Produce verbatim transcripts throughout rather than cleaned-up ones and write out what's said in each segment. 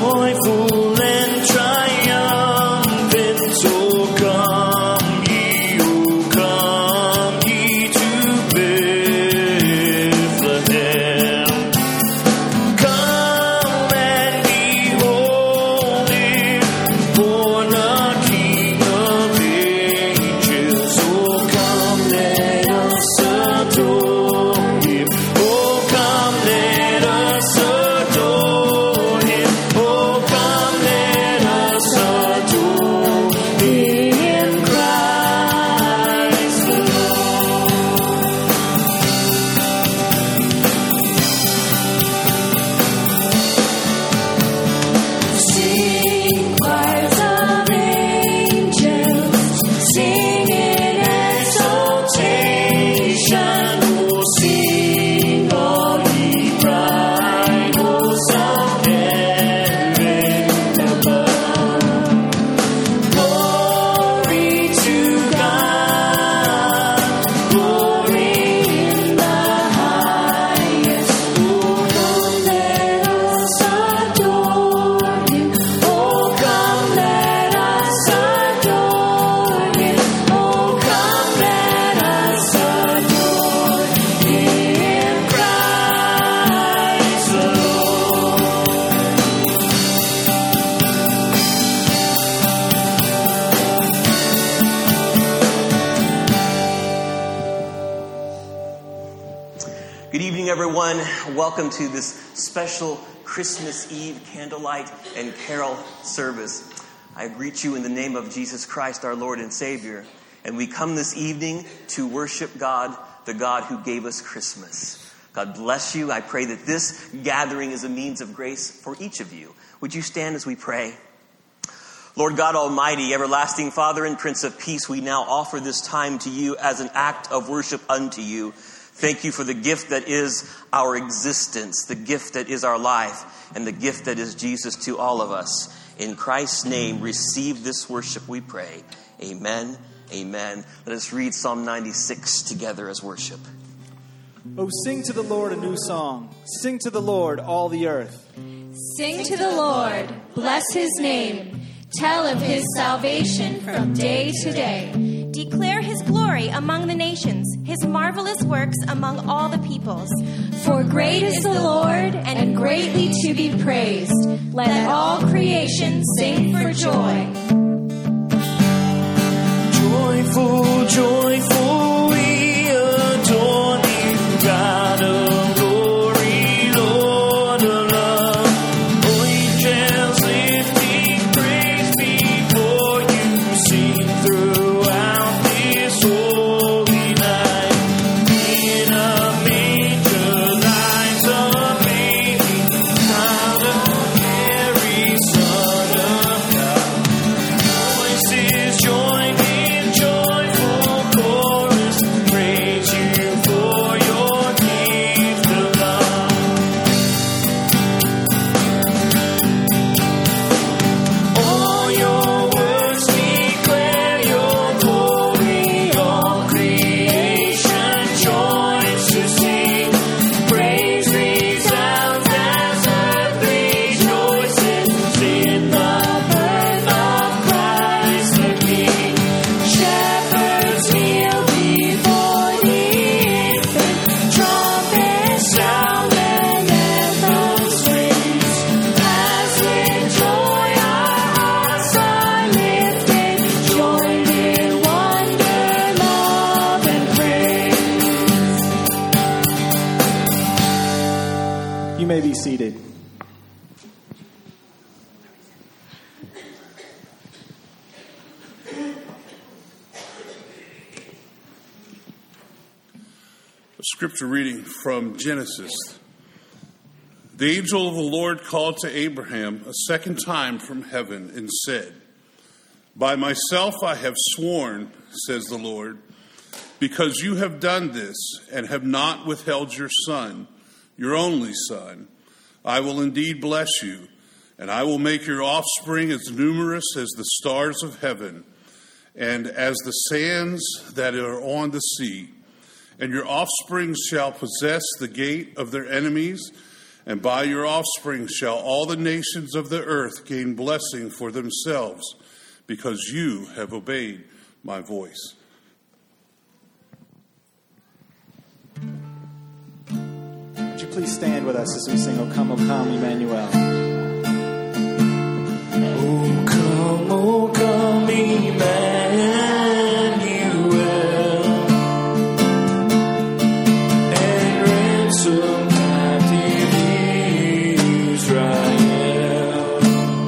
joyful and triumphant, oh come ye, oh come ye to Bethlehem. Come and behold him, born a King of ages, oh come let us adore him, oh come let us adore him, oh come let us adore him, Christ the Lord. Sing choirs of angels, sing in exaltation, oh sing all ye bright hosts of heaven above. Glory to God, glory in the highest. Oh come let us adore him, oh come let us adore him, oh come let us adore him, Christ the Lord. Good evening, everyone. Welcome to this special Christmas Eve candlelight and carol service. I greet you in the name of Jesus Christ, our Lord and Savior. And we come this evening to worship God, the God who gave us Christmas. God bless you. I pray that this gathering is a means of grace for each of you. Would you stand as we pray? Lord God Almighty, everlasting Father and Prince of Peace, we now offer this time to you as an act of worship unto you. Thank you for the gift that is our existence, the gift that is our life, and the gift that is Jesus to all of us. In Christ's name, receive this worship, we pray. Amen, amen. Let us read Psalm ninety-six together as worship. Oh, sing to the Lord a new song. Sing to the Lord, all the earth. Sing to the Lord, bless his name. Tell of his salvation from day to day. Declare his glory among the nations, his marvelous works among all the peoples. For great is the Lord, and greatly to be praised. Let all creation sing for joy. Joyful, joyful, we adore you, God of glory, Lord of love. Oh, angels lifting praise before you, sing throughout this holy night. In a manger lies a baby, child of Mary, Son of God. Voices join in joyful chorus, praise you for your gift of love. All your words declare your glory, all creation joins to sing. Praise resounds as earth rejoices in the birth of Christ the King. Shepherds kneel before the infant, trumpets sound and anthems raise. As with joy our hearts are lifted, joined in wonder, love, and praise. You may be seated. A scripture reading from Genesis. The angel of the Lord called to Abraham a second time from heaven and said, By myself I have sworn, says the Lord, because you have done this and have not withheld your son, your only son, I will indeed bless you, and I will make your offspring as numerous as the stars of heaven and as the sands that are on the sea. And your offspring shall possess the gate of their enemies, And by your offspring shall all the nations of the earth gain blessing for themselves, because you have obeyed my voice. Would you please stand with us as we sing, O come, O come, Emmanuel. O come, O come, Emmanuel, and ransom captive Israel,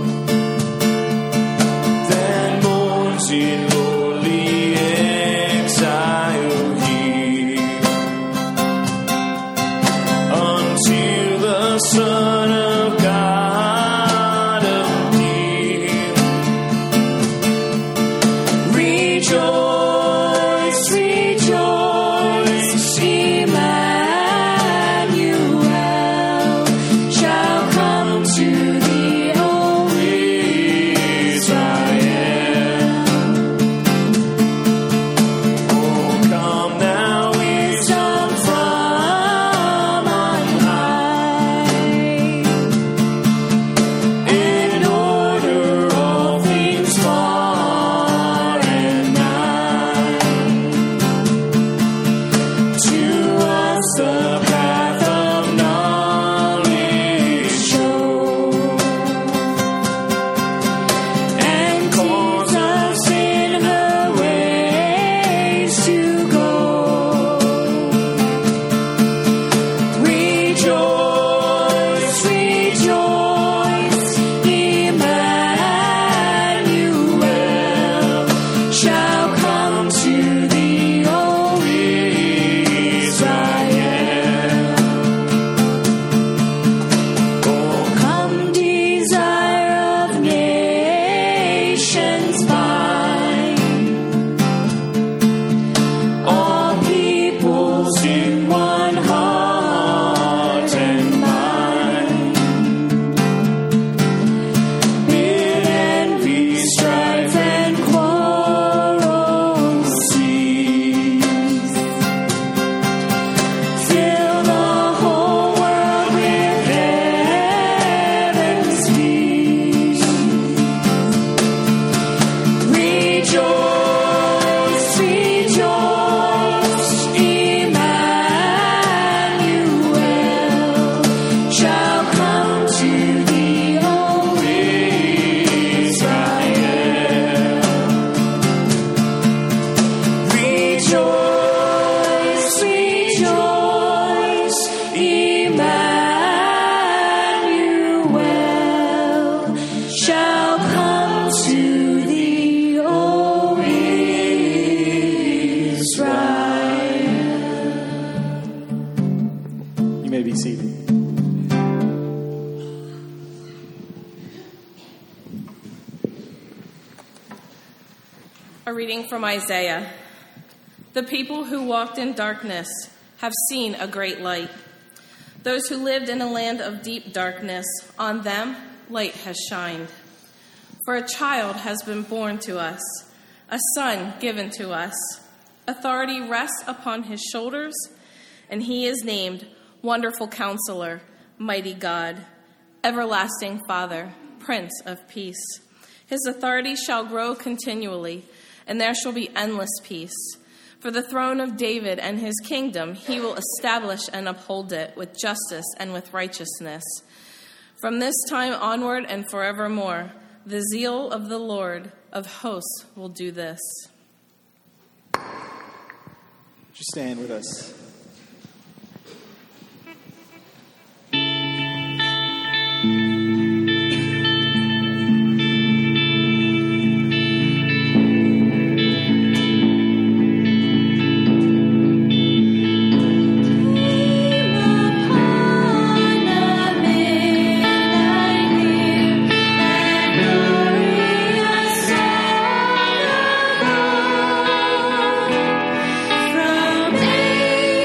that mourns in lowly exile here, until the Son of God appear. Rejoice, rejoice, Emmanuel shall come to thee, O Israel. Oh, come now, wisdom from on high, and order all things far and nigh. To us the path of knowledge show, and cause us in her ways to go. Rejoice, rejoice, Emmanuel shall come to thee, O Israel. Oh, come, desire of nations, bind all peoples in one heart and mind. Bid envy, strife, and quarrel cease. Fill the whole world with heaven's peace. Rejoice, rejoice, Emmanuel shall come to thee, O Israel. Rejoice, rejoice, Emmanuel shall come to thee, O Israel. You may be seated. A reading from Isaiah. The people who walked in darkness have seen a great light. Those who lived in a land of deep darkness, on them light has shined. For a child has been born to us, a son given to us. Authority rests upon his shoulders, and he is named Wonderful Counselor, Mighty God, Everlasting Father, Prince of Peace. His authority shall grow continually, and there shall be endless peace. For the throne of David and his kingdom, he will establish and uphold it with justice and with righteousness. From this time onward and forevermore, the zeal of the Lord of hosts will do this. Would you stand with us? From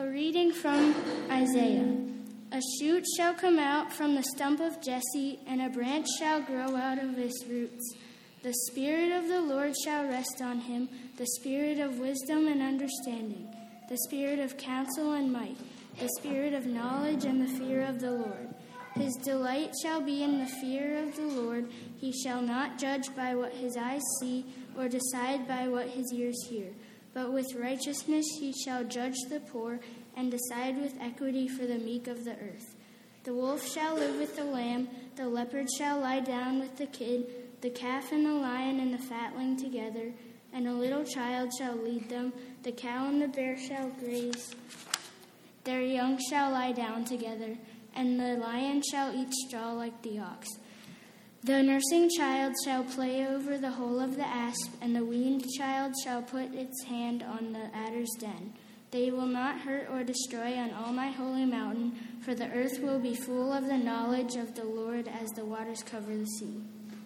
A reading from Isaiah. A shoot shall come out from the stump of Jesse, and a branch shall grow out of his roots. The Spirit of the Lord shall rest on him, the Spirit of wisdom and understanding, the Spirit of counsel and might, the Spirit of knowledge and the fear of the Lord. His delight shall be in the fear of the Lord. He shall not judge by what his eyes see, or decide by what his ears hear. But with righteousness he shall judge the poor, and decide with equity for the meek of the earth. The wolf shall live with the lamb, the leopard shall lie down with the kid, the calf and the lion and the fatling together, and a little child shall lead them. The cow and the bear shall graze. Their young shall lie down together, and the lion shall eat straw like the ox. The nursing child shall play over the hole of the asp, and the weaned child shall put its hand on the adder's den. They will not hurt or destroy on all my holy mountain, for the earth will be full of the knowledge of the Lord as the waters cover the sea.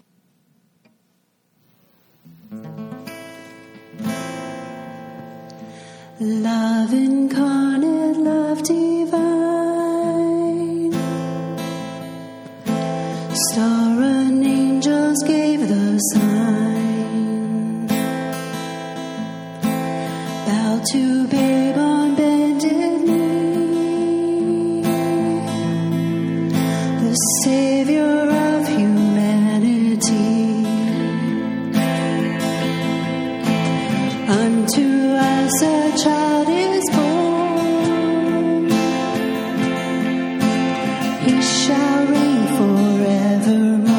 Love incarnate, love divine, star and angels gave the sign. Bow to babe on bended knee, the Savior of humanity. Unto us a child is born, he shall reign forevermore.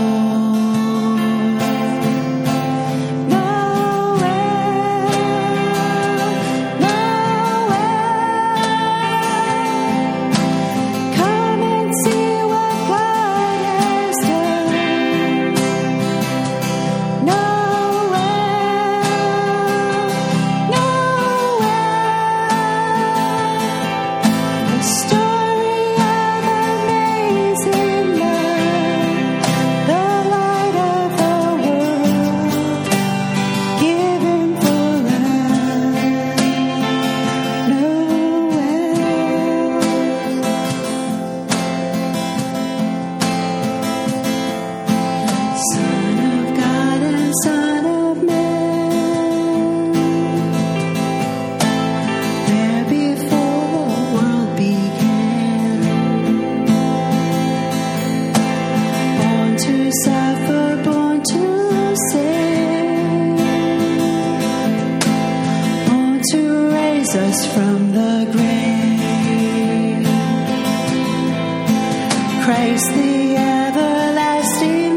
Us from the grave, Christ the everlasting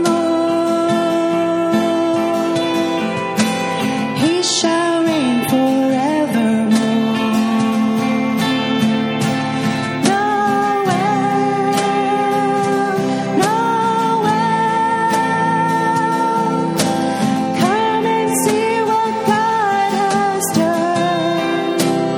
Lord, he shall reign forevermore. Noel, Noel, come and see what God has done.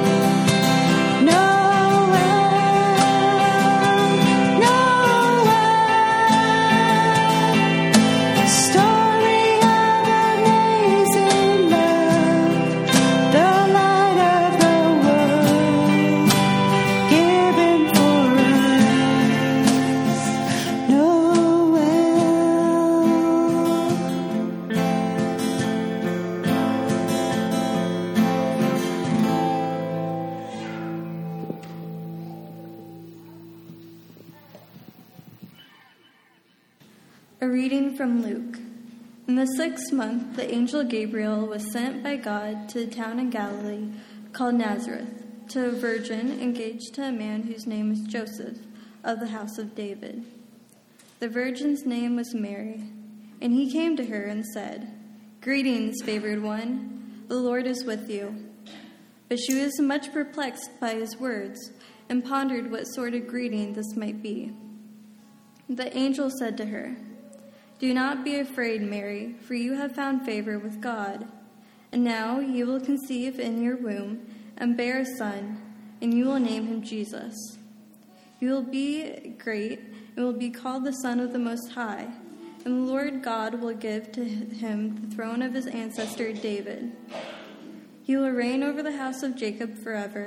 A reading from Luke. In the sixth month, the angel Gabriel was sent by God to a town in Galilee called Nazareth, to a virgin engaged to a man whose name was Joseph, of the house of David. The virgin's name was Mary, and he came to her and said, "Greetings, favored one, the Lord is with you." But she was much perplexed by his words, and pondered what sort of greeting this might be. The angel said to her, "Do not be afraid, Mary, for you have found favor with God. And now you will conceive in your womb and bear a son, and you will name him Jesus. You will be great and will be called the Son of the Most High, and the Lord God will give to him the throne of his ancestor David. He will reign over the house of Jacob forever,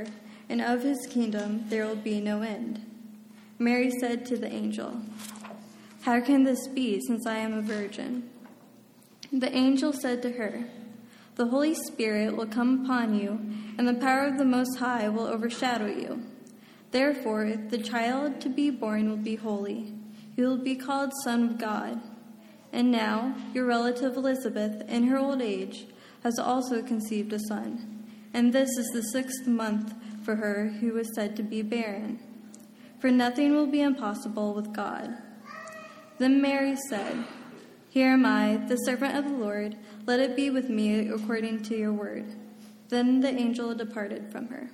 and of his kingdom there will be no end. Mary said to the angel, "How can this be, since I am a virgin?" The angel said to her, "The Holy Spirit will come upon you, and the power of the Most High will overshadow you. Therefore, the child to be born will be holy. He will be called Son of God. And now, your relative Elizabeth, in her old age, has also conceived a son. And this is the sixth month for her who was said to be barren. For nothing will be impossible with God." Then Mary said, "Here am I, the servant of the Lord. Let it be with me according to your word." Then the angel departed from her.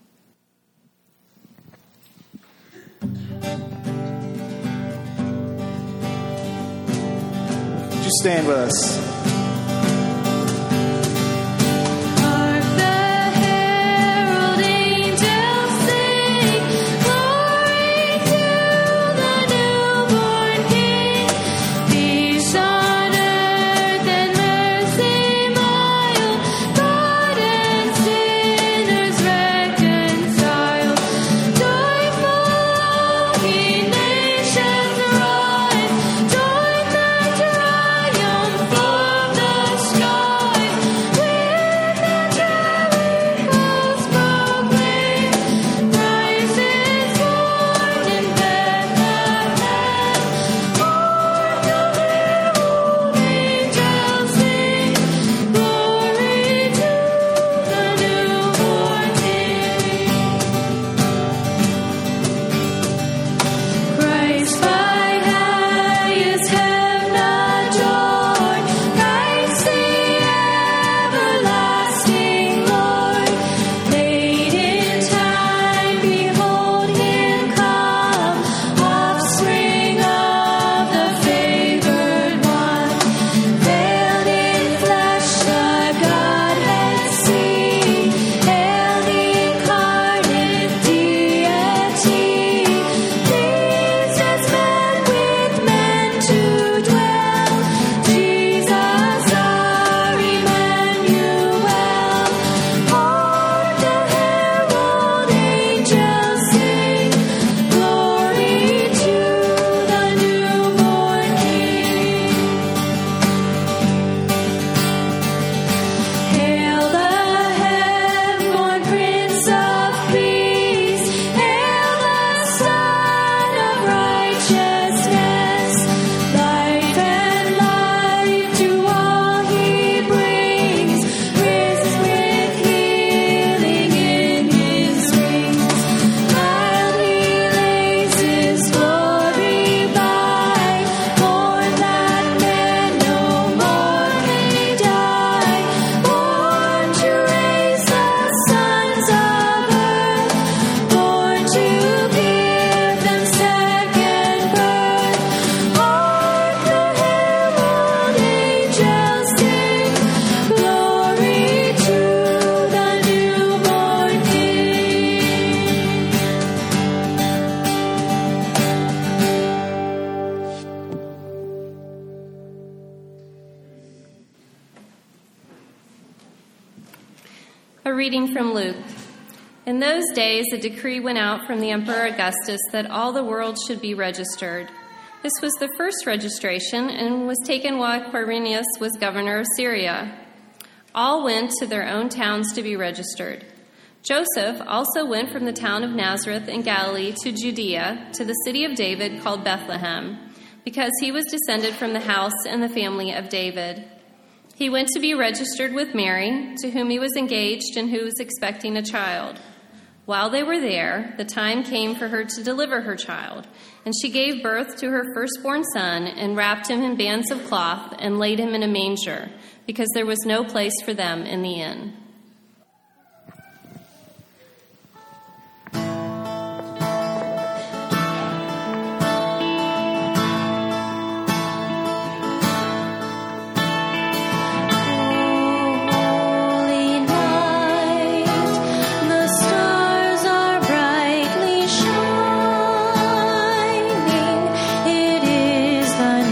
Would you stand with us? A reading from Luke. In those days, a decree went out from the Emperor Augustus that all the world should be registered. This was the first registration and was taken while Quirinius was governor of Syria. All went to their own towns to be registered. Joseph also went from the town of Nazareth in Galilee to Judea, to the city of David called Bethlehem, because he was descended from the house and the family of David. He went to be registered with Mary, to whom he was engaged and who was expecting a child. While they were there, the time came for her to deliver her child, and she gave birth to her firstborn son and wrapped him in bands of cloth and laid him in a manger, because there was no place for them in the inn.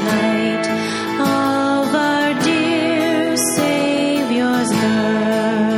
Of our dear Savior's birth.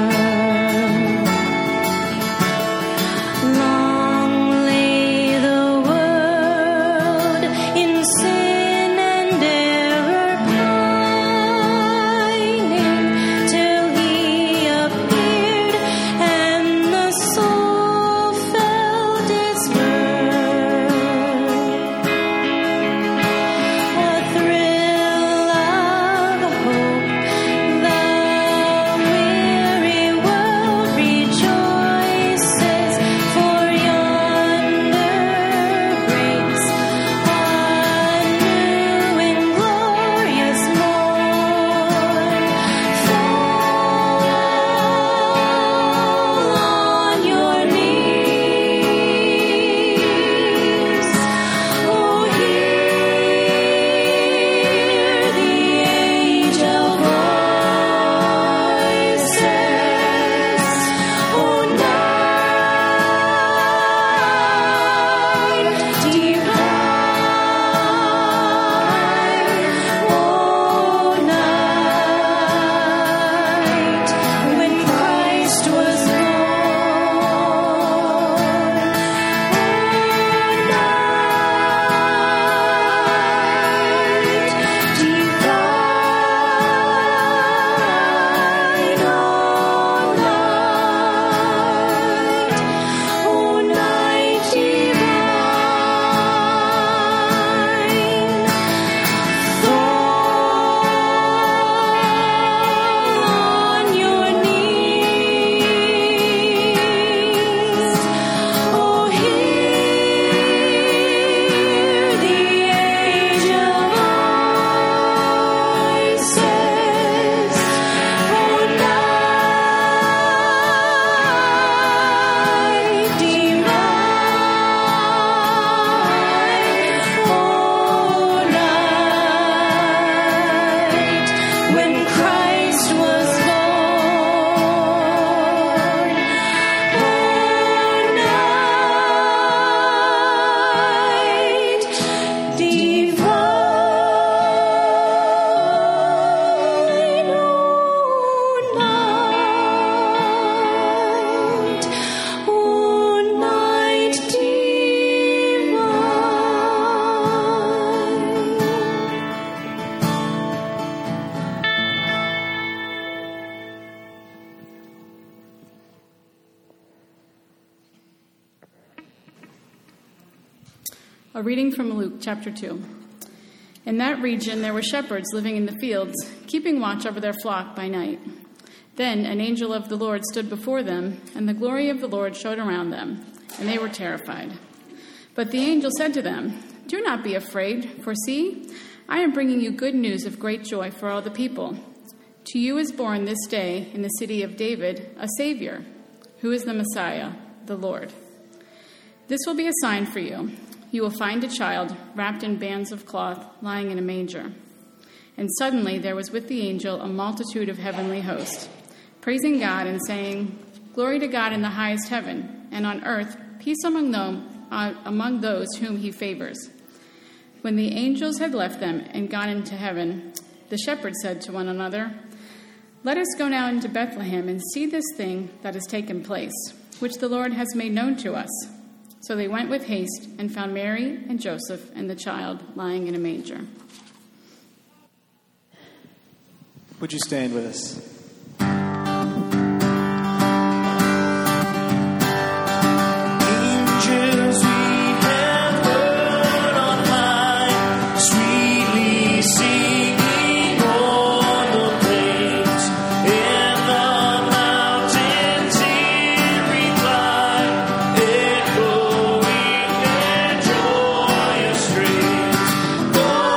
A reading from Luke chapter two. In that region there were shepherds living in the fields, keeping watch over their flock by night. Then an angel of the Lord stood before them, and the glory of the Lord shone around them, and they were terrified. But the angel said to them, "Do not be afraid, for see, I am bringing you good news of great joy for all the people. To you is born this day in the city of David a Savior, who is the Messiah, the Lord. This will be a sign for you. You will find a child wrapped in bands of cloth lying in a manger." And suddenly there was with the angel a multitude of heavenly hosts, praising God and saying, "Glory to God in the highest heaven, and on earth peace among them, uh, among those whom he favors." When the angels had left them and gone into heaven, the shepherds said to one another, "Let us go now into Bethlehem and see this thing that has taken place, which the Lord has made known to us." So they went with haste and found Mary and Joseph and the child lying in a manger. Would you stand with us? Angels we have heard on high, sweetly singing o'er the plains, and the mountains in reply, echoing their joyous strains.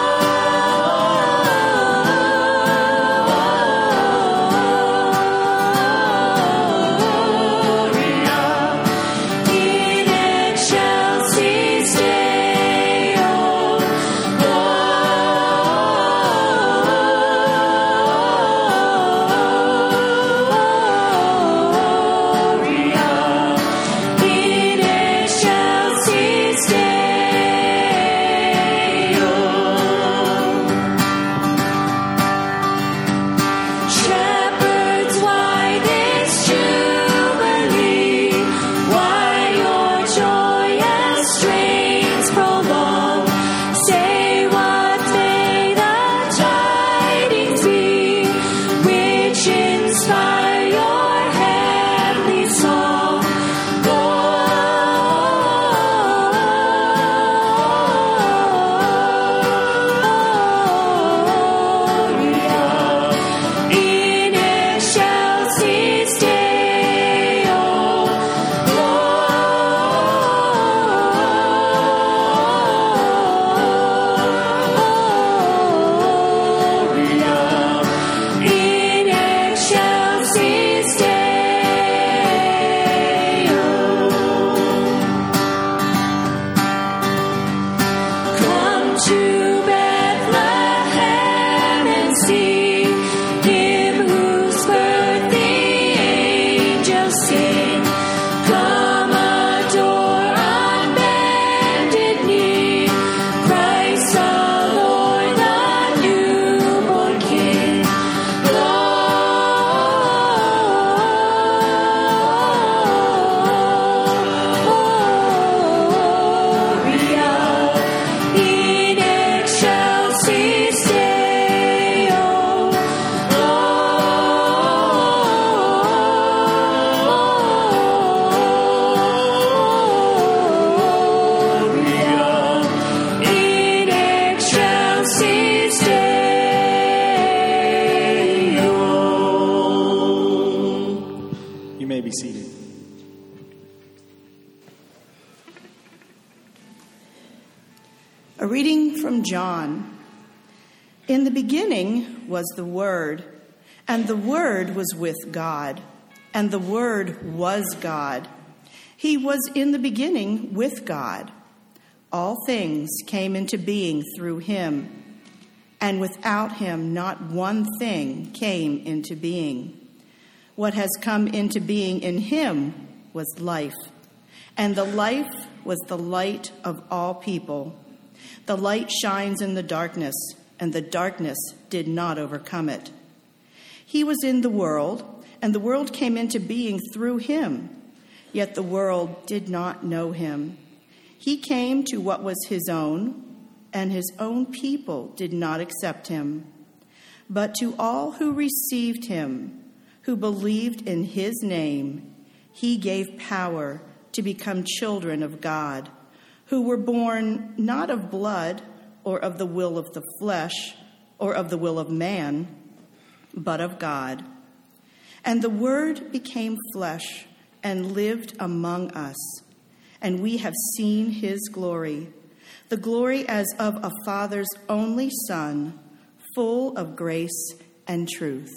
Shepherds, why this jubilee? Why your joyous strains prolong? Say what may the tidings be, which inspire your heavenly song. Gloria in excelsis Deo. Gloria in excelsis Deo. Come to Bethlehem and see him whose birth the angels sing. Come adore on bended knee Christ the Lord, the newborn King. Gloria in excelsis Deo. Gloria in excelsis Deo. You may be seated. A reading from John. In the beginning was the Word, and the Word was with God, and the Word was God. He was in the beginning with God. All things came into being through him, and without him not one thing came into being. What has come into being in him was life, and the life was the light of all people. The light shines in the darkness, and the darkness did not overcome it. He was in the world, and the world came into being through him, yet the world did not know him. He came to what was his own, and his own people did not accept him. But to all who received him, who believed in his name, he gave power to become children of God, who were born not of blood or of the will of the flesh or of the will of man, but of God. And the Word became flesh and lived among us, and we have seen his glory, the glory as of a Father's only Son, full of grace and truth.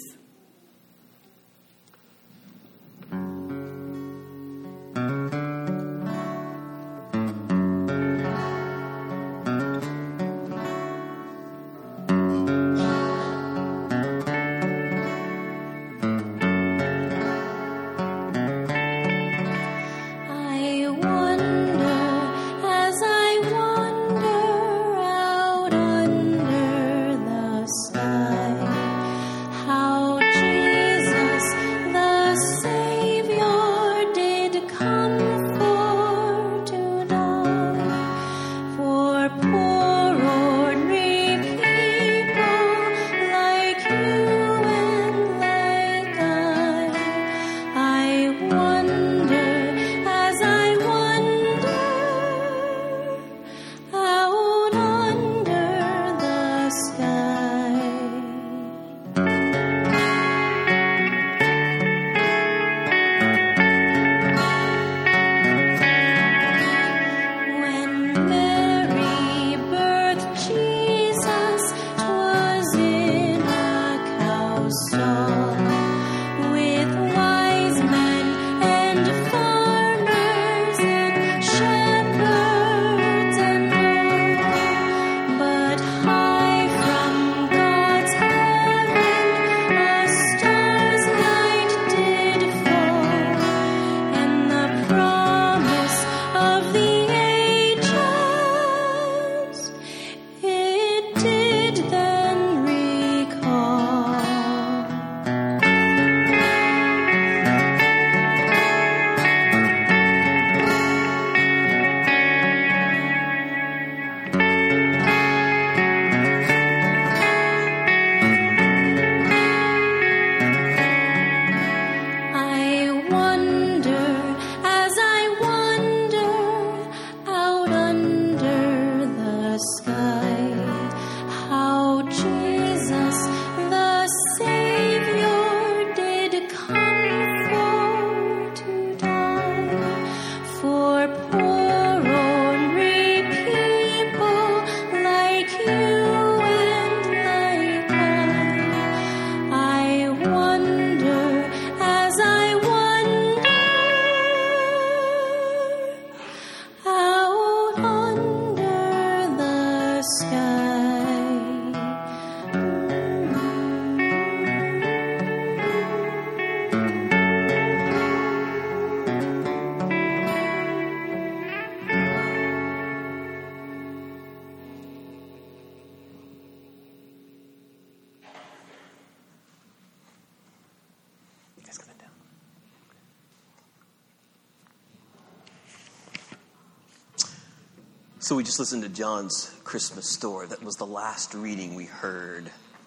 So we just listened to John's Christmas story. That was the last reading we heard.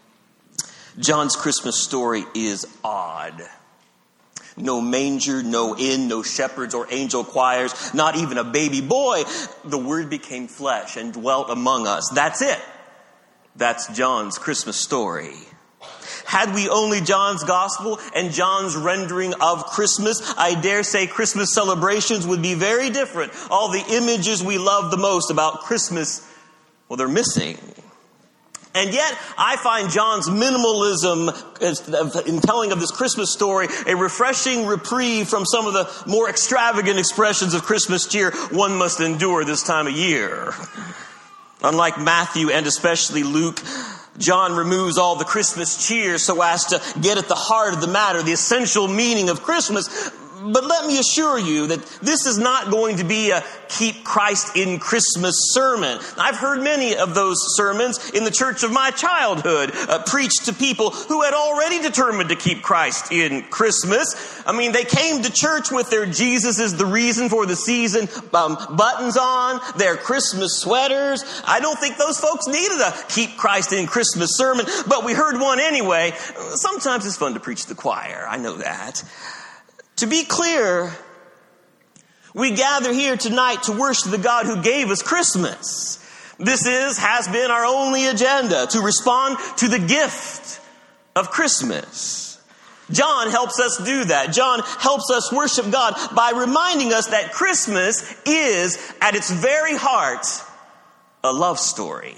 John's Christmas story is odd. No manger, no inn, no shepherds or angel choirs, not even a baby boy. The Word became flesh and dwelt among us. That's it. That's John's Christmas story. Had we only John's gospel and John's rendering of Christmas, I dare say Christmas celebrations would be very different. All the images we love the most about Christmas, well, they're missing. And yet, I find John's minimalism in telling of this Christmas story a refreshing reprieve from some of the more extravagant expressions of Christmas cheer one must endure this time of year. Unlike Matthew and especially Luke, John removes all the Christmas cheer so as to get at the heart of the matter, the essential meaning of Christmas. But let me assure you that this is not going to be a keep Christ in Christmas sermon. I've heard many of those sermons in the church of my childhood uh, preached to people who had already determined to keep Christ in Christmas. I mean, they came to church with their Jesus is the reason for the season um, buttons on, their Christmas sweaters. I don't think those folks needed a keep Christ in Christmas sermon, but we heard one anyway. Sometimes it's fun to preach to the choir. I know that. To be clear, We gather here tonight to worship the God who gave us Christmas. This is, has been our only agenda, to respond to the gift of Christmas. John helps us do that. John helps us worship God by reminding us that Christmas is, at its very heart, a love story.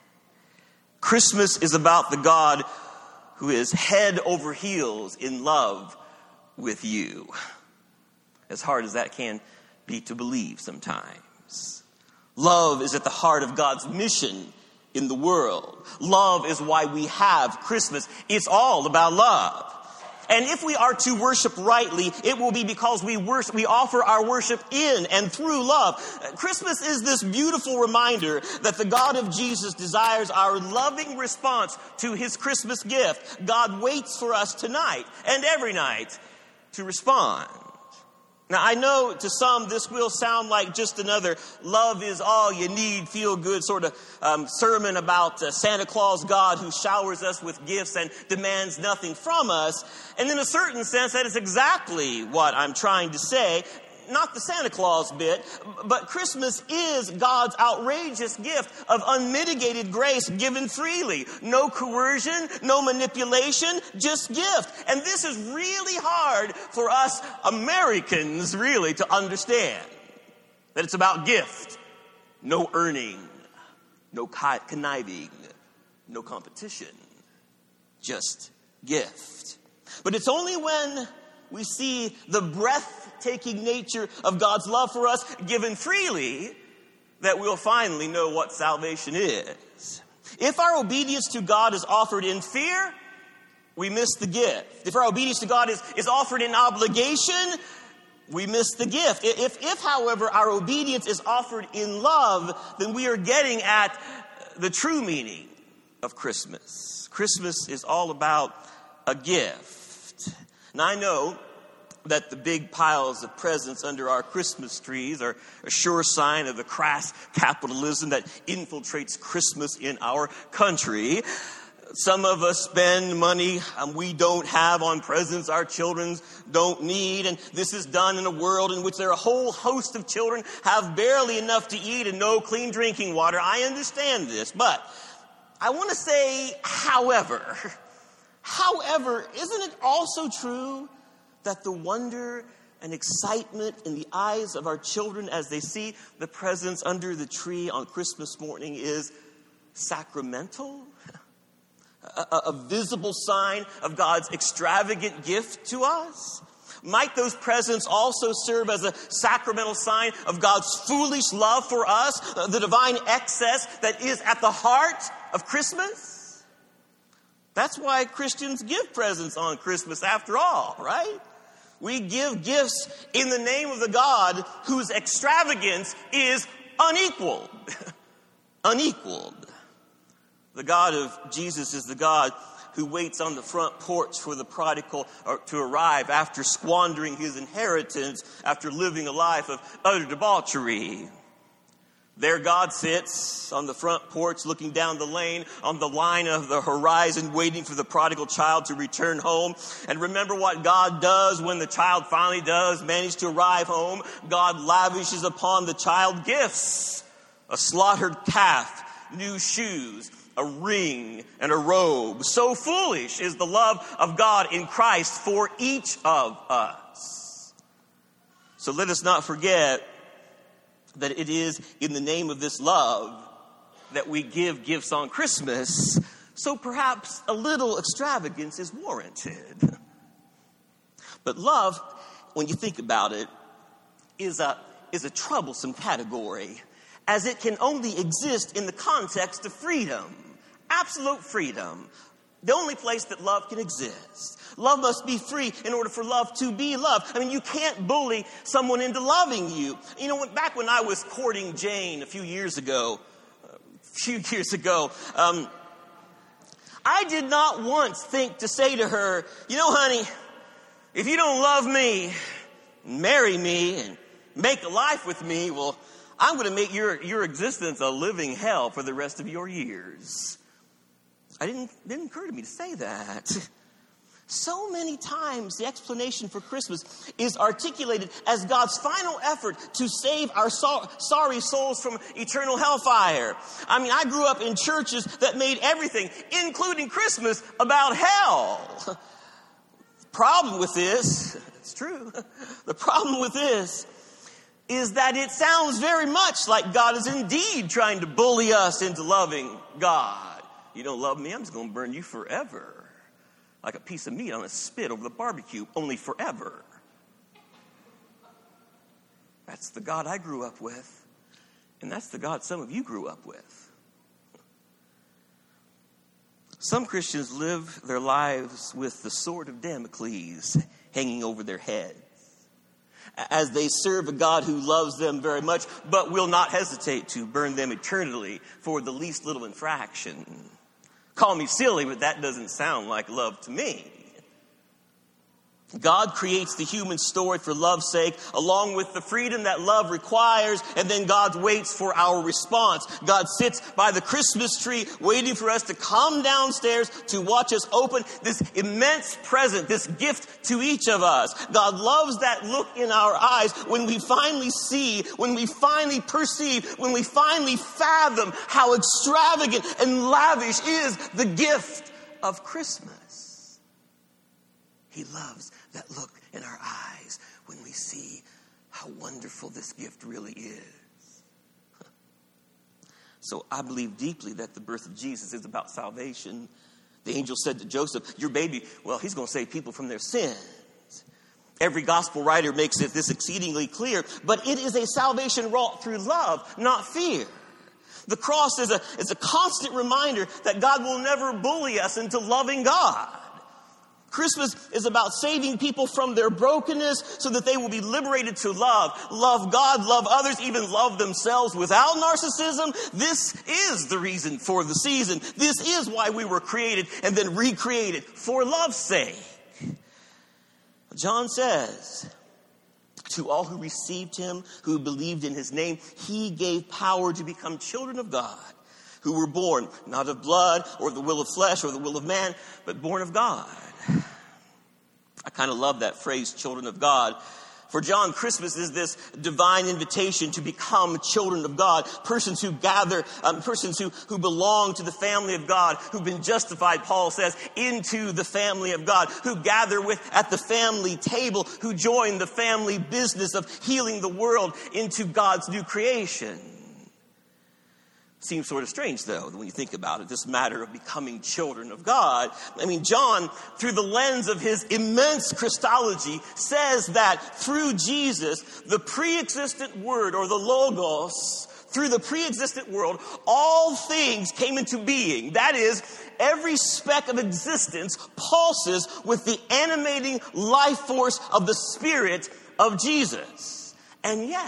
Christmas is about the God who is head over heels in love with you. As hard as that can be to believe sometimes. Love is at the heart of God's mission in the world. Love is why we have Christmas. It's all about love. And if we are to worship rightly, it will be because we worship, we offer our worship in and through love. Christmas is this beautiful reminder that the God of Jesus desires our loving response to his Christmas gift. God waits for us tonight and every night to respond. Now, I know to some this will sound like just another love is all you need, feel good sort of um, sermon about uh, Santa Claus God who showers us with gifts and demands nothing from us. And in a certain sense, that is exactly what I'm trying to say. Not the Santa Claus bit, but Christmas is God's outrageous gift of unmitigated grace given freely. No coercion, no manipulation, just gift. And this is really hard for us Americans really to understand. That it's about gift. No earning, no conniving, no competition. Just gift. But it's only when we see the breathtaking nature of God's love for us given freely that we'll finally know what salvation is. If our obedience to God is offered in fear, we miss the gift. If our obedience to God is, is offered in obligation, we miss the gift. If, if, however, our obedience is offered in love, then we are getting at the true meaning of Christmas. Christmas is all about a gift. Now, I know that the big piles of presents under our Christmas trees are a sure sign of the crass capitalism that infiltrates Christmas in our country. Some of us spend money um, we don't have on presents our children don't need. And this is done in a world in which there are a whole host of children have barely enough to eat and no clean drinking water. I understand this, but I want to say, however... However, isn't it also true that the wonder and excitement in the eyes of our children as they see the presents under the tree on Christmas morning is sacramental? A, a visible sign of God's extravagant gift to us? Might those presents also serve as a sacramental sign of God's foolish love for us, the divine excess that is at the heart of Christmas? That's why Christians give presents on Christmas after all, right? We give gifts in the name of the God whose extravagance is unequaled. Unequaled. The God of Jesus is the God who waits on the front porch for the prodigal to arrive after squandering his inheritance, after living a life of utter debauchery. There God sits on the front porch looking down the lane on the line of the horizon waiting for the prodigal child to return home. And remember what God does when the child finally does manage to arrive home. God lavishes upon the child gifts. A slaughtered calf, new shoes, a ring, and a robe. So foolish is the love of God in Christ for each of us. So let us not forget that it is in the name of this love that we give gifts on Christmas, so perhaps a little extravagance is warranted. But love, when you think about it, is a, is a troublesome category, as it can only exist in the context of freedom, absolute freedom. The only place that love can exist. Love must be free in order for love to be love. I mean, you can't bully someone into loving you. You know, back when I was courting Jane a few years ago, a few years ago, um, I did not once think to say to her, you know, honey, if you don't love me, marry me, and make a life with me, well, I'm going to make your, your existence a living hell for the rest of your years. I didn't, it didn't occur to me to say that. So many times the explanation for Christmas is articulated as God's final effort to save our so- sorry souls from eternal hellfire. I mean, I grew up in churches that made everything, including Christmas, about hell. The problem with this, it's true, the problem with this is that it sounds very much like God is indeed trying to bully us into loving God. You don't love me, I'm just going to burn you forever. Like a piece of meat on a spit over the barbecue, only forever. That's the God I grew up with. And that's the God some of you grew up with. Some Christians live their lives with the sword of Damocles hanging over their heads, as they serve a God who loves them very much, but will not hesitate to burn them eternally for the least little infraction. Call me silly, but that doesn't sound like love to me. God creates the human story for love's sake, along with the freedom that love requires, and then God waits for our response. God sits by the Christmas tree, waiting for us to come downstairs to watch us open this immense present, this gift to each of us. God loves that look in our eyes when we finally see, when we finally perceive, when we finally fathom how extravagant and lavish is the gift of Christmas. He loves that look in our eyes when we see how wonderful this gift really is. So I believe deeply that the birth of Jesus is about salvation. The angel said to Joseph, your baby, well, he's going to save people from their sins. Every gospel writer makes it this exceedingly clear, but it is a salvation wrought through love, not fear. The cross is a, is a constant reminder that God will never bully us into loving God. Christmas is about saving people from their brokenness so that they will be liberated to love. Love God, love others, even love themselves without narcissism. This is the reason for the season. This is why we were created and then recreated for love's sake. John says, to all who received him, who believed in his name, he gave power to become children of God, who were born not of blood or the will of flesh or the will of man, but born of God. I kind of love that phrase, children of God. For John, Christmas is this divine invitation to become children of God, persons who gather, um, persons who, who belong to the family of God, who've been justified, Paul says, into the family of God, who gather with at the family table, who join the family business of healing the world into God's new creation. Seems sort of strange, though, when you think about it, this matter of becoming children of God. I mean, John, through the lens of his immense Christology, says that through Jesus, the pre-existent Word, or the Logos, through the pre-existent world, all things came into being. That is, every speck of existence pulses with the animating life force of the Spirit of Jesus. And yet,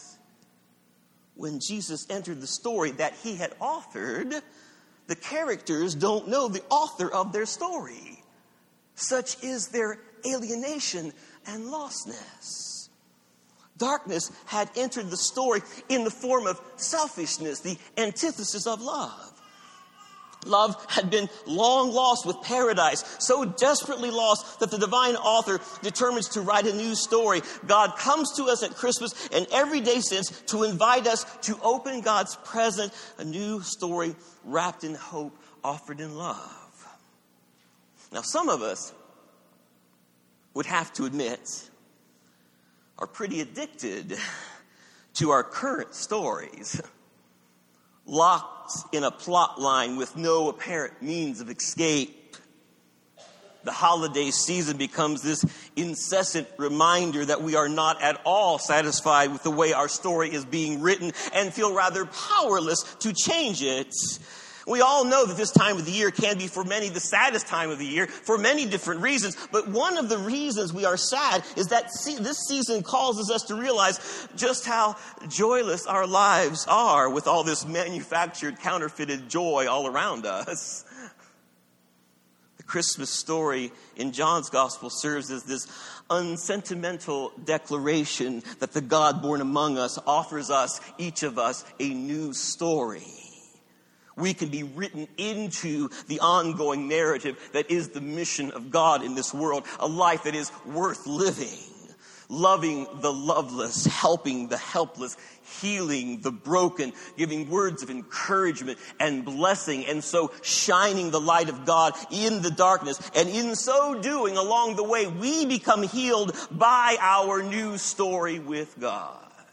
when Jesus entered the story that he had authored, the characters don't know the author of their story. Such is their alienation and lostness. Darkness had entered the story in the form of selfishness, the antithesis of love. Love had been long lost with paradise, so desperately lost that the divine author determines to write a new story. God comes to us at Christmas and every day since to invite us to open God's present, a new story wrapped in hope, offered in love. Now, some of us would have to admit are pretty addicted to our current stories, locked in a plot line with no apparent means of escape. The holiday season becomes this incessant reminder that we are not at all satisfied with the way our story is being written and feel rather powerless to change it. We all know that this time of the year can be for many the saddest time of the year for many different reasons. But one of the reasons we are sad is that this season causes us to realize just how joyless our lives are with all this manufactured, counterfeited joy all around us. The Christmas story in John's gospel serves as this unsentimental declaration that the God born among us offers us, each of us, a new story. We can be written into the ongoing narrative that is the mission of God in this world, a life that is worth living, loving the loveless, helping the helpless, healing the broken, giving words of encouragement and blessing, and so shining the light of God in the darkness. And in so doing, along the way, we become healed by our new story with God.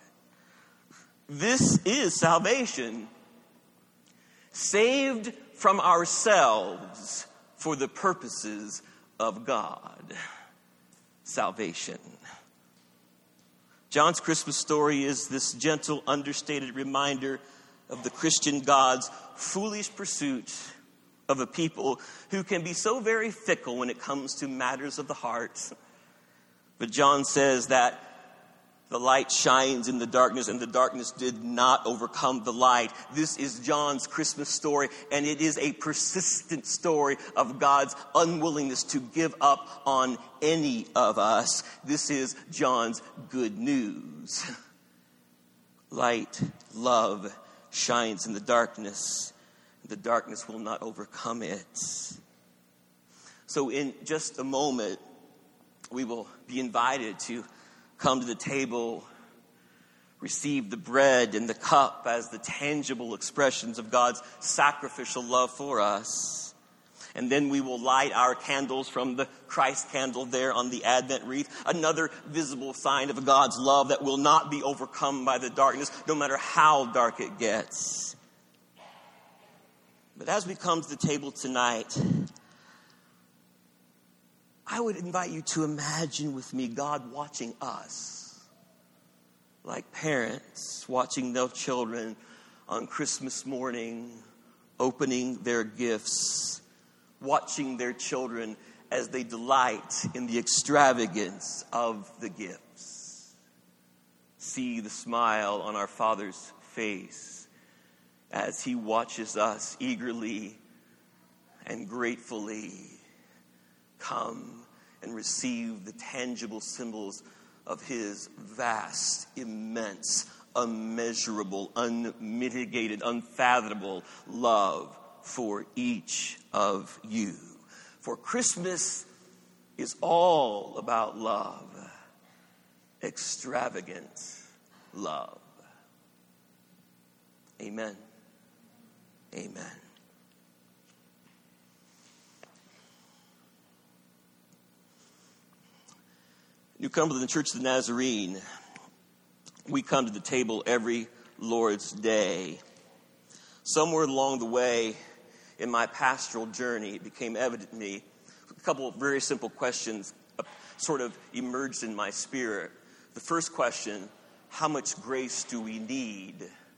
This is salvation. Saved from ourselves for the purposes of God. Salvation. John's Christmas story is this gentle, understated reminder of the Christian God's foolish pursuit of a people who can be so very fickle when it comes to matters of the heart. But John says that the light shines in the darkness, and the darkness did not overcome the light. This is John's Christmas story, and it is a persistent story of God's unwillingness to give up on any of us. This is John's good news. Light, love, shines in the darkness. The darkness will not overcome it. So in just a moment, we will be invited to come to the table, receive the bread and the cup as the tangible expressions of God's sacrificial love for us. And then we will light our candles from the Christ candle there on the Advent wreath, another visible sign of God's love that will not be overcome by the darkness, no matter how dark it gets. But as we come to the table tonight, I would invite you to imagine with me God watching us, like parents watching their children on Christmas morning, opening their gifts, watching their children as they delight in the extravagance of the gifts. See the smile on our Father's face as He watches us eagerly and gratefully come and receive the tangible symbols of His vast, immense, unmeasurable, unmitigated, unfathomable love for each of you. For Christmas is all about love, extravagant love. Amen. Amen. You come to the Church of the Nazarene. We come to the table every Lord's Day. Somewhere along the way in my pastoral journey, it became evident to me a couple of very simple questions sort of emerged in my spirit. The first question, how much grace do we need?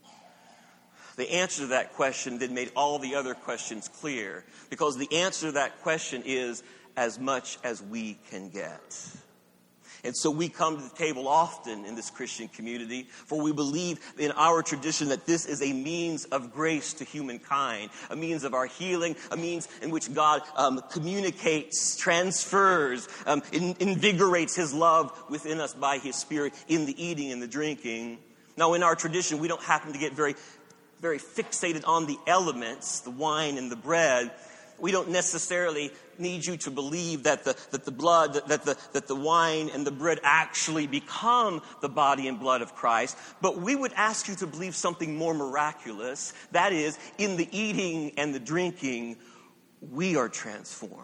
The answer to that question then made all the other questions clear, because the answer to that question is as much as we can get. And so we come to the table often in this Christian community, for we believe in our tradition that this is a means of grace to humankind, a means of our healing, a means in which God um, communicates, transfers, um, in, invigorates His love within us by His Spirit in the eating and the drinking. Now, in our tradition, we don't happen to get very, very fixated on the elements, the wine and the bread. We don't necessarily need you to believe that the that the blood, that, that the that the wine and the bread actually become the body and blood of Christ. But we would ask you to believe something more miraculous. That is, in the eating and the drinking, we are transformed.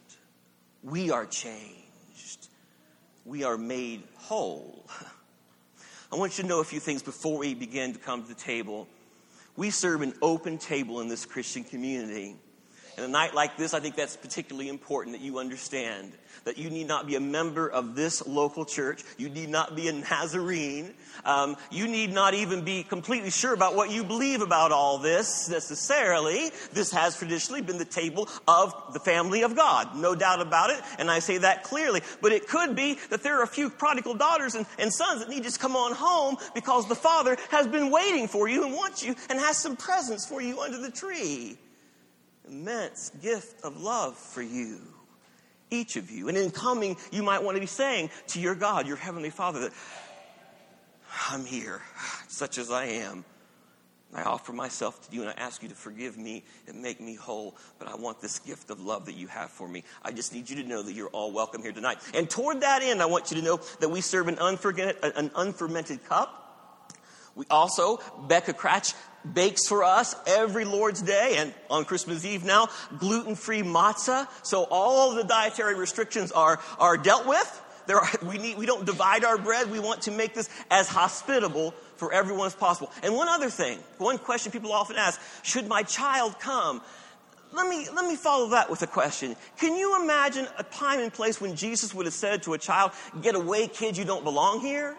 We are changed. We are made whole. I want you to know a few things before we begin to come to the table. We serve an open table in this Christian community. And a night like this, I think that's particularly important that you understand that you need not be a member of this local church. You need not be a Nazarene. Um, you need not even be completely sure about what you believe about all this necessarily. This has traditionally been the table of the family of God. No doubt about it. And I say that clearly. But it could be that there are a few prodigal daughters and, and sons that need to just come on home because the Father has been waiting for you and wants you and has some presents for you under the tree. Immense gift of love for you, each of you. And in coming, you might want to be saying to your God, your Heavenly Father, that I'm here, such as I am. I offer myself to you, and I ask you to forgive me and make me whole. But I want this gift of love that you have for me. I just need you to know that you're all welcome here tonight. And toward that end, I want you to know that we serve an, unforget, an unfermented cup. We also, Becca Cratch bakes for us every Lord's Day and on Christmas Eve now, gluten-free matzah. So all of the dietary restrictions are, are dealt with. There are, we, need, we don't divide our bread. We want to make this as hospitable for everyone as possible. And one other thing, one question people often ask, should my child come? Let me, let me follow that with a question. Can you imagine a time and place when Jesus would have said to a child, get away, kid, you don't belong here?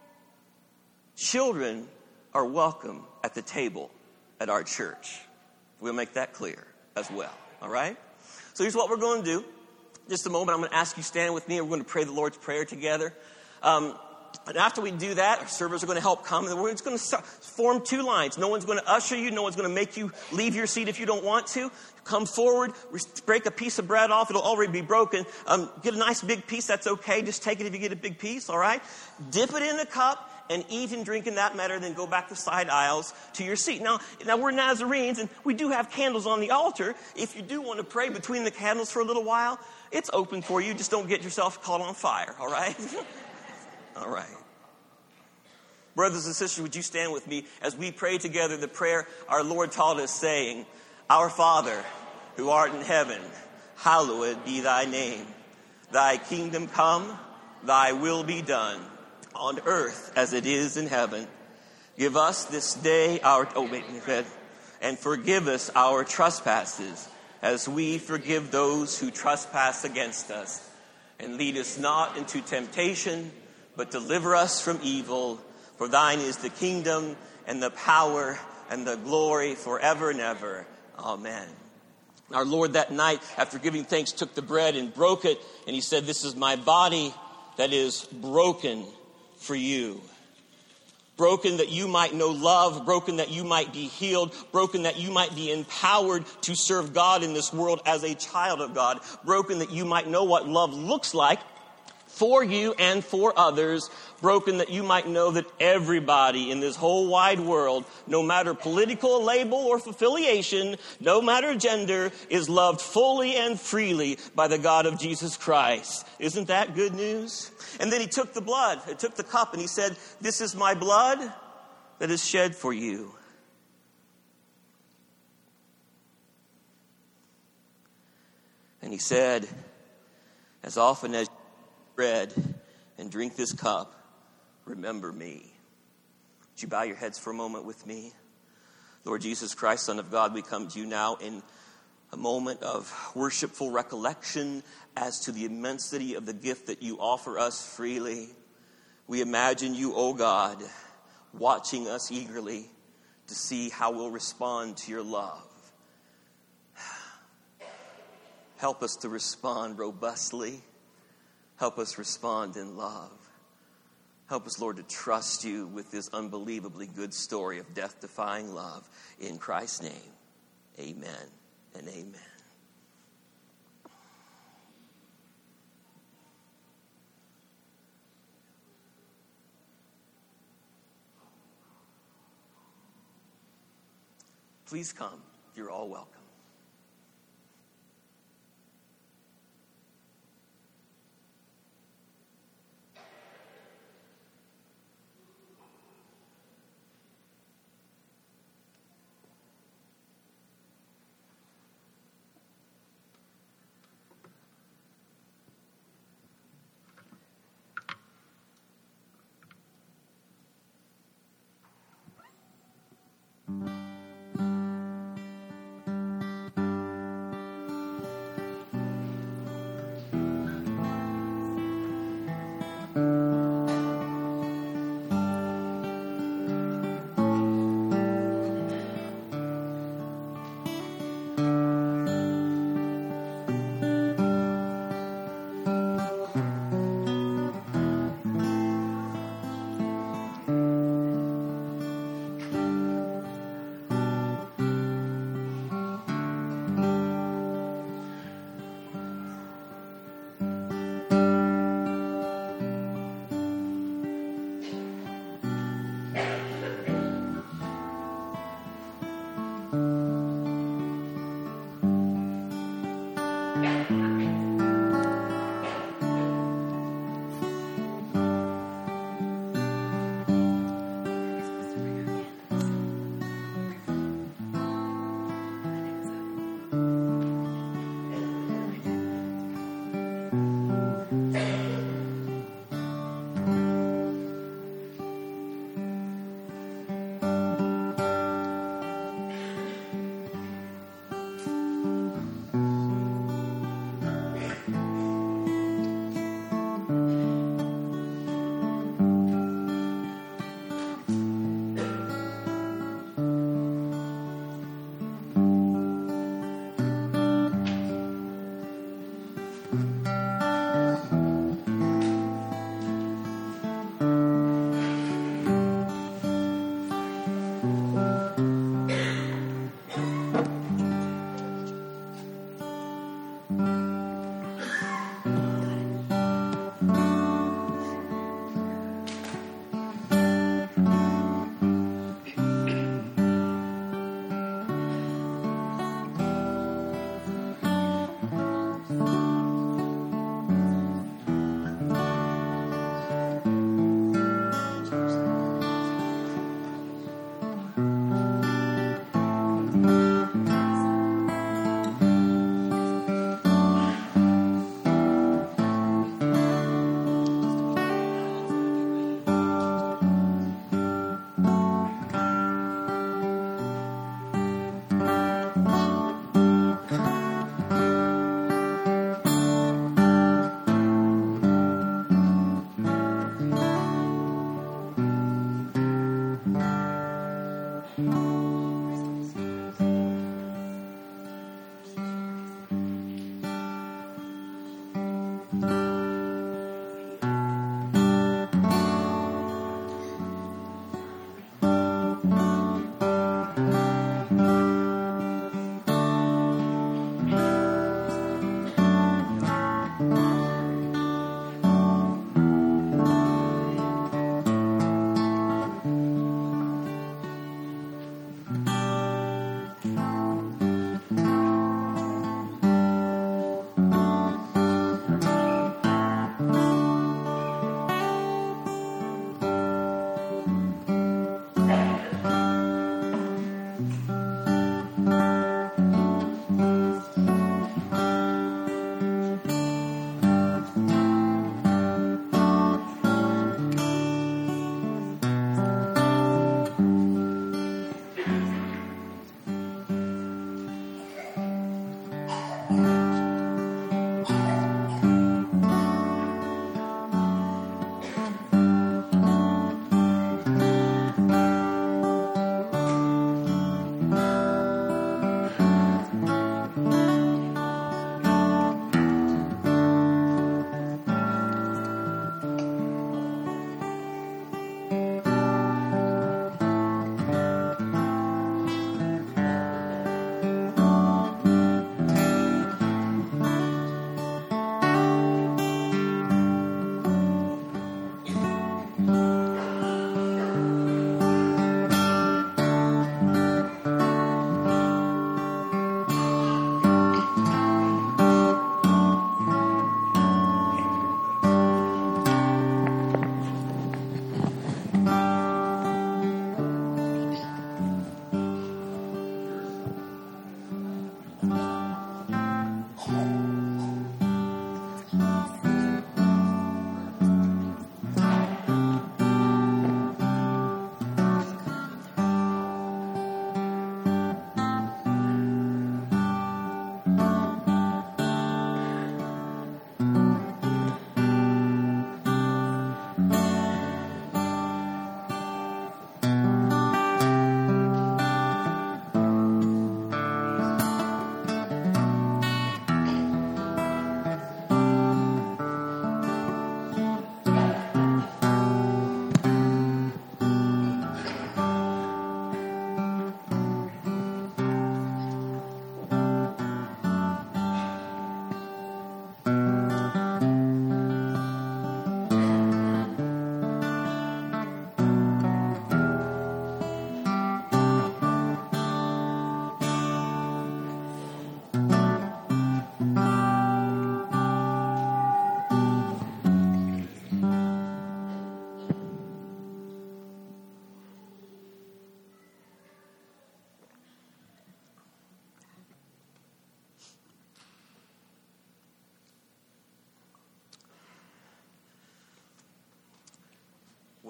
Children are welcome at the table at our church. We'll make that clear as well, all right? So here's what we're going to do. Just a moment, I'm going to ask you to stand with me, and we're going to pray the Lord's Prayer together. Um, and after we do that, our servers are going to help come, and we're just going to start, form two lines. No one's going to usher you. No one's going to make you leave your seat if you don't want to. Come forward, break a piece of bread off. It'll already be broken. Um, get a nice big piece. That's okay. Just take it if you get a big piece, all right? Dip it in the cup and eat and drink in that manner, then go back to side aisles to your seat. Now, now we're Nazarenes, and we do have candles on the altar. If you do want to pray between the candles for a little while, it's open for you. Just don't get yourself caught on fire, all right? All right. Brothers and sisters, would you stand with me as we pray together the prayer our Lord taught us, saying, Our Father, who art in heaven, hallowed be thy name. Thy kingdom come, thy will be done, on earth as it is in heaven. Give us this day our, oh wait, and forgive us our trespasses, as we forgive those who trespass against us. And lead us not into temptation, but deliver us from evil. For thine is the kingdom and the power and the glory forever and ever. Amen. Our Lord that night, after giving thanks, took the bread and broke it. And he said, this is my body that is broken for you. Broken that you might know love, broken that you might be healed, broken that you might be empowered to serve God in this world as a child of God, broken that you might know what love looks like for you and for others, broken that you might know that everybody in this whole wide world, no matter political label or affiliation, no matter gender, is loved fully and freely by the God of Jesus Christ. Isn't that good news? And then he took the blood, he took the cup, and he said, this is my blood that is shed for you. And he said, as often as you eat bread and drink this cup, remember me. Would you bow your heads for a moment with me? Lord Jesus Christ, Son of God, we come to you now in a moment of worshipful recollection as to the immensity of the gift that you offer us freely. We imagine you, O God, watching us eagerly to see how we'll respond to your love. Help us to respond robustly. Help us respond in love. Help us, Lord, to trust you with this unbelievably good story of death-defying love. In Christ's name, amen and amen. Please come. You're all welcome.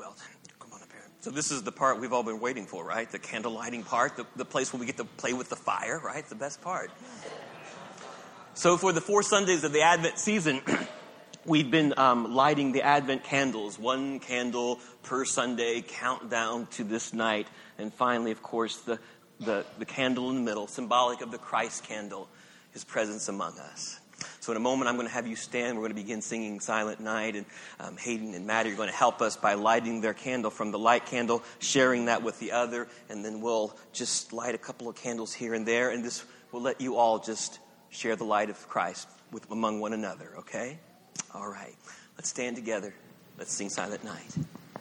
will. Come on up here. So this is the part we've all been waiting for, right? The candle lighting part, the, the place where we get to play with the fire, right? It's the best part. So for the four Sundays of the Advent season, we've been um, lighting the Advent candles, one candle per Sunday, countdown to this night. And finally, of course, the, the, the candle in the middle, symbolic of the Christ candle, his presence among us. So in a moment, I'm going to have you stand. We're going to begin singing Silent Night. And um, Hayden and Maddie are going to help us by lighting their candle from the light candle, sharing that with the other. And then we'll just light a couple of candles here and there. And this will let you all just share the light of Christ with among one another, okay? All right. Let's stand together. Let's sing Silent Night.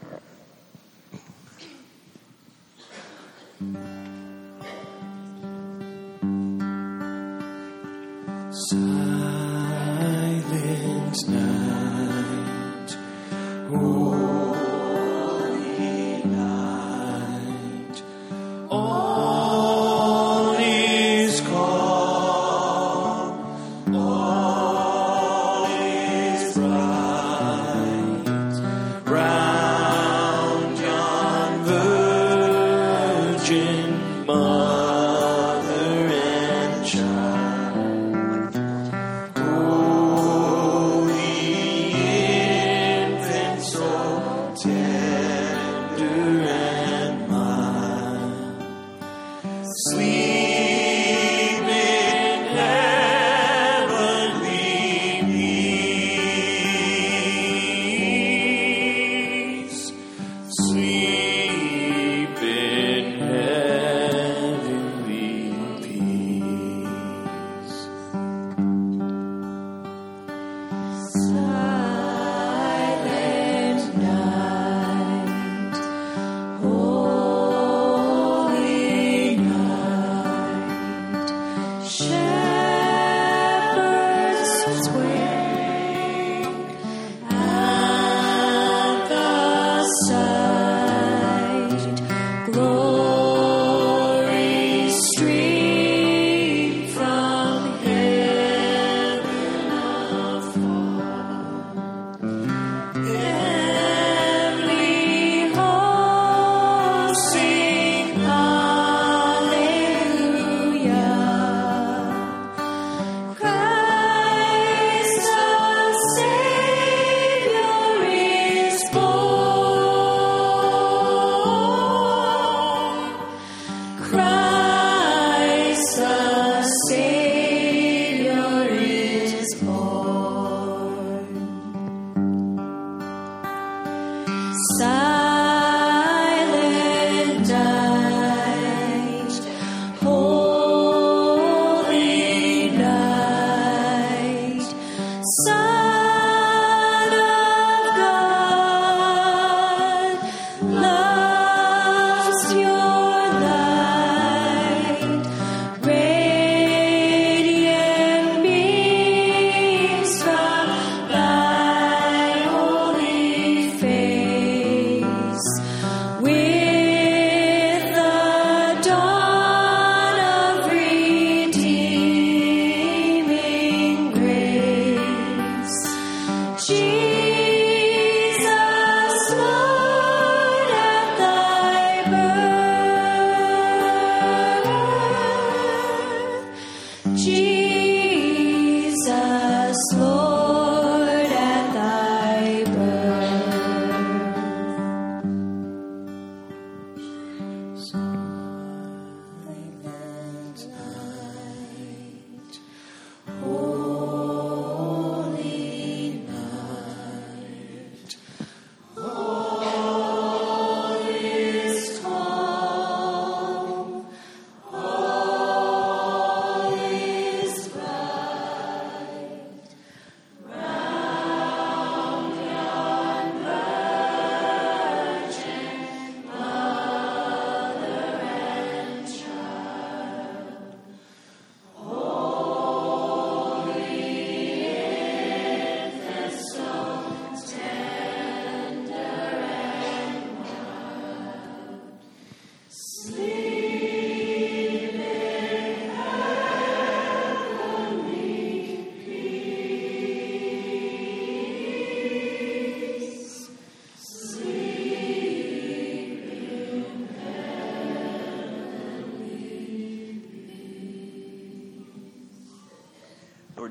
Silent night, holy night, all is calm, all is bright, round yon virgin mother and child.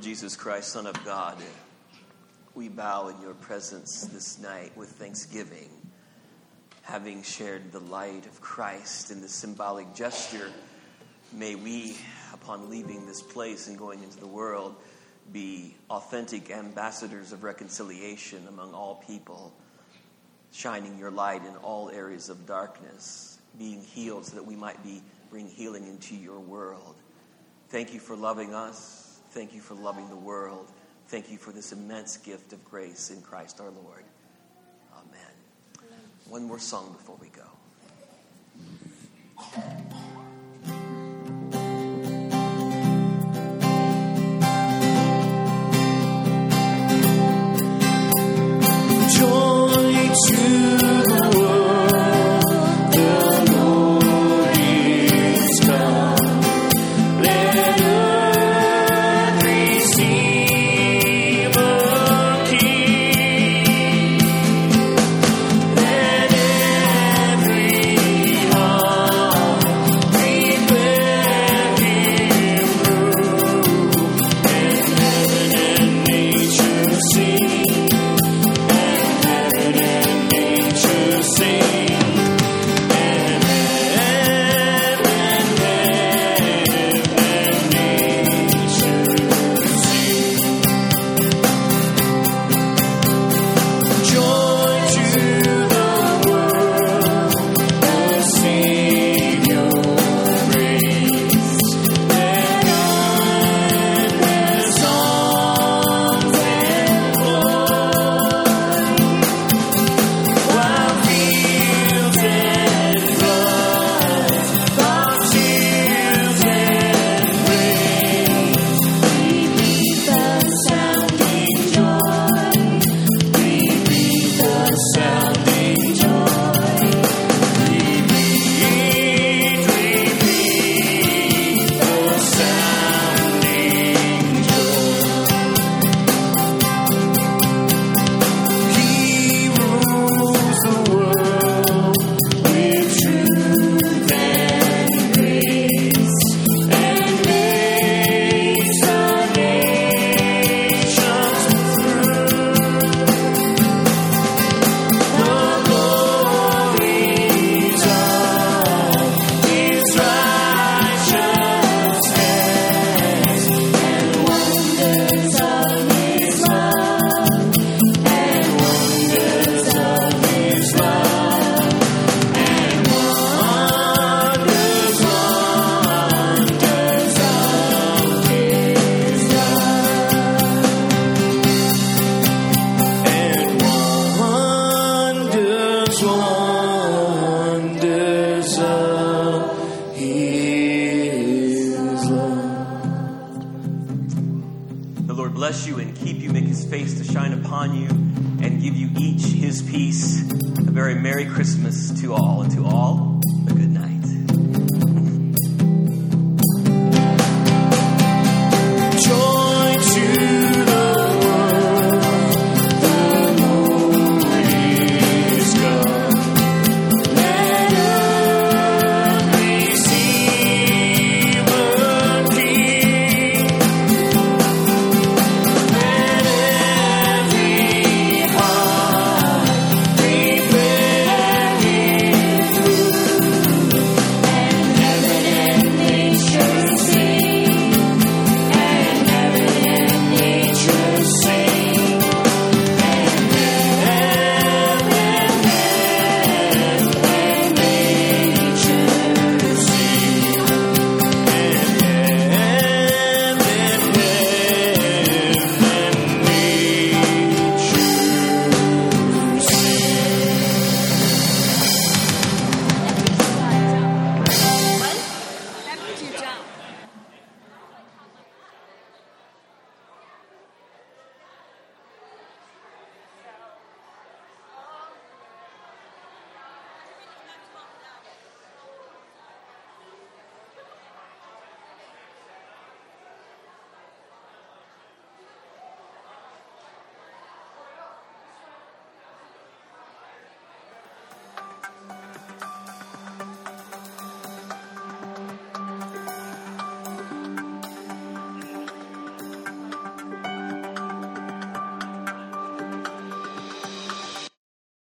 Lord Jesus Christ, Son of God, we bow in your presence this night with thanksgiving. Having shared the light of Christ in this symbolic gesture, may we, upon leaving this place and going into the world, be authentic ambassadors of reconciliation among all people, shining your light in all areas of darkness, being healed so that we might be bring healing into your world. Thank you for loving us. Thank you for loving the world. Thank you for this immense gift of grace in Christ our Lord. Amen. Amen. One more song before we go. Joy to the world, the Lord is come. Let earth receive a King. Let every heart prepare Him room, and heaven and nature sing. Bless you and keep you, make his face to shine upon you, and give you each his peace. A very Merry Christmas to all.